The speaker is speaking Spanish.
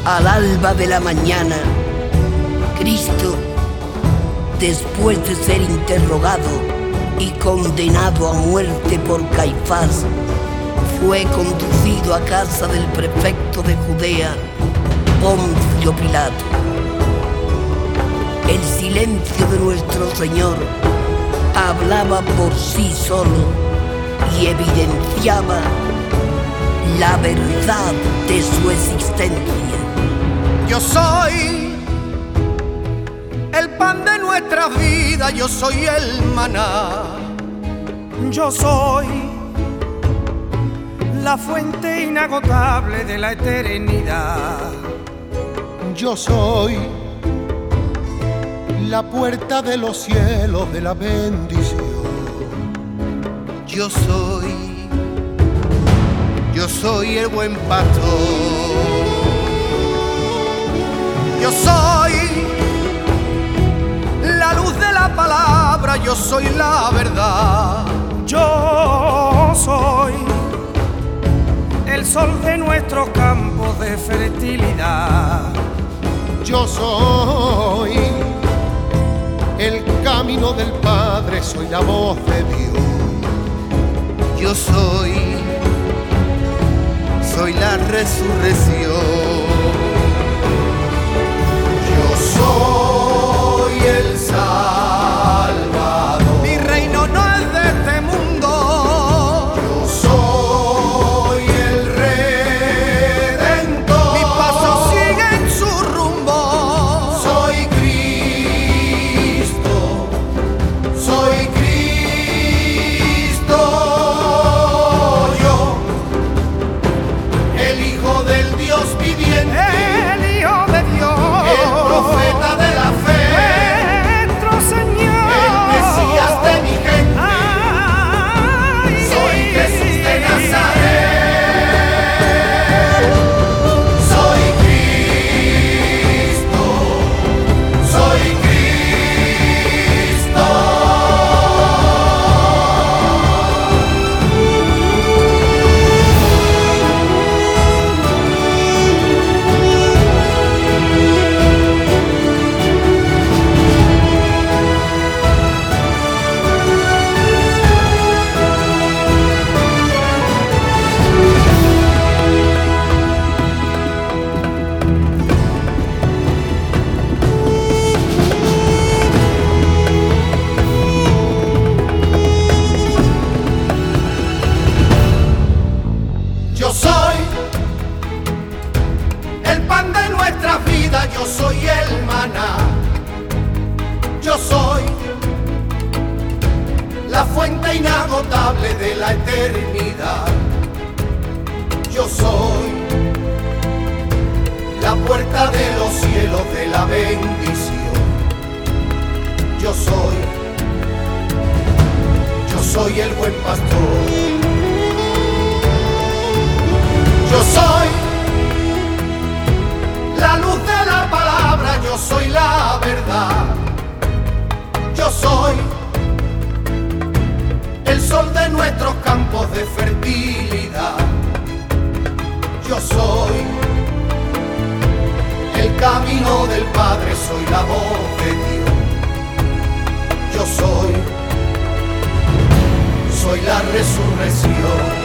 Al alba de la mañana, Cristo, después de ser interrogado y condenado a muerte por Caifás, fue conducido a casa del prefecto de Judea, Poncio Pilato. El silencio de nuestro Señor hablaba por sí solo y evidenciaba la verdad de su existencia. Yo soy el pan de nuestra vida, yo soy el maná. Yo soy la fuente inagotable de la eternidad. Yo soy la puerta de los cielos de la bendición. Yo soy el buen pastor. Yo soy la luz de la palabra, yo soy la verdad. Yo soy el sol de nuestros campos de fertilidad. Yo soy el camino del Padre, soy la voz de Dios. Yo soy la resurrección. Yo soy el Salvador. Mi reino no es de este mundo. Yo soy el Redentor. Mis pasos siguen su rumbo. Soy Cristo. Soy Cristo. Yo, el Hijo del Dios viviente. El Hijo de Dios, El profeta de la fe, nuestro Señor, el Mesías de mi gente. Ay, Soy Jesús de Nazaret. Soy Cristo. Soy Cristo. Yo soy el pan de nuestra vida, yo soy el maná. Yo soy la fuente inagotable de la eternidad. Yo soy la puerta de los cielos de la bendición. Yo soy el buen pastor. Yo soy la luz de la palabra, yo soy la verdad. Yo soy el sol de nuestros campos de fertilidad. Yo soy el camino del Padre, soy la voz de Dios. Yo soy la resurrección.